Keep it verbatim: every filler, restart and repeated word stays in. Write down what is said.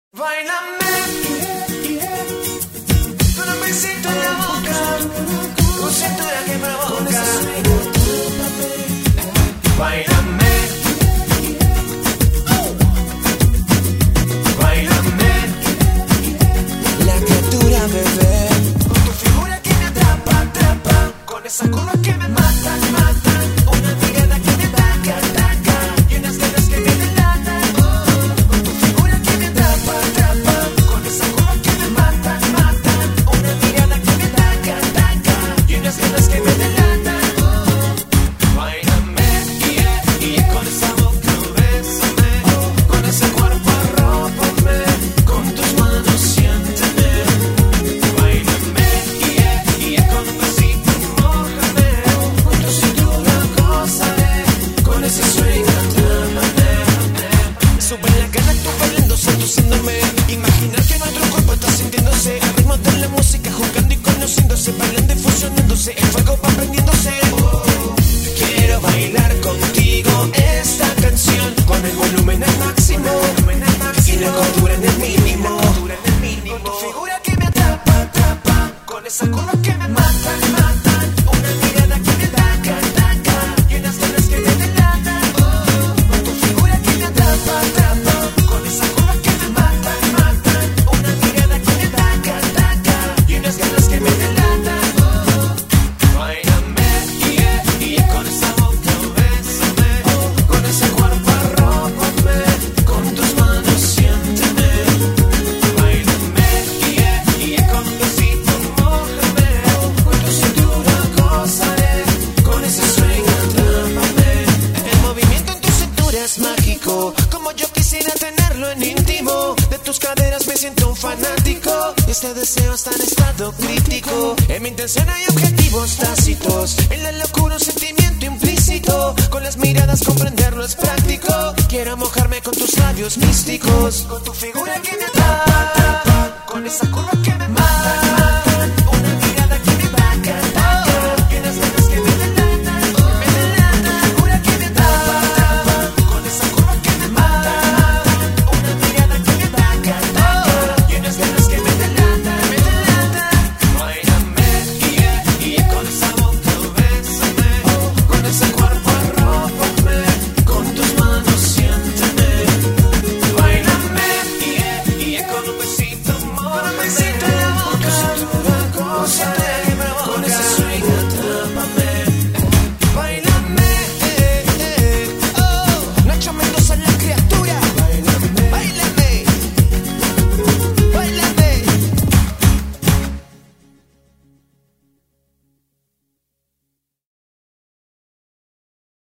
Báilame, con un besito en la boca, con cintura que provoca. Báilame, báilame, la criatura bebé, con tu figura que me atrapa, atrapa, con esa curva que me mata, mata, una mirada que me ataca, ataca, y unas ganas que me delatan. Con tu figura que me atrapa, atrapa, con esa curva que me mata, mata, una mirada que me ataca, ataca, y unas ganas que me delatan. Báilame, yeah, yeah, con esa boca bésame, con ese cuerpo arrópame, con tus manos siénteme. Báilame, yeah, yeah, con un besito mójame, con tu cintura gózame, con ese swing atrápame. Sube la gana tú bailando, seduciéndome, imaginar que nuestro cuerpo está sintiéndose al ritmo de la música, jugando y conociéndose, bailando y fusionándose, el fuego va prendiéndose. Oh, quiero bailar contigo esta canción con el volumen al máximo y la cordura en el mínimo. Con tu figura que me atrapa, atrapa, con esa curva que me mata, mata, una mirada que me ataca, ataca, y unas ganas que me delatan. Con tu figura que me atrapa, atrapa, con esa curva que me mata, mata, una mirada que me ataca, ataca, y unas ganas que me delatan. Báilame, yeah, yeah, con esa boca bésame, con ese cuerpo arrópame, con tus manos siénteme. Báilame, yeah, yeah, con un besito mójame, con tu cintura gózale, con ese swing atrápame. El movimiento en tu cintura es mágico, como yo quisiera tenerlo en íntimo. De tus caderas me siento un fanático, y este deseo está en estado crítico. En mi intención hay objetivos tácitos, en la locura un sentimiento implícito. Con las miradas comprenderlo es práctico. Quiero mojarme con tus labios místicos, con tu figura que me atrapa, atrapa, con esa curva que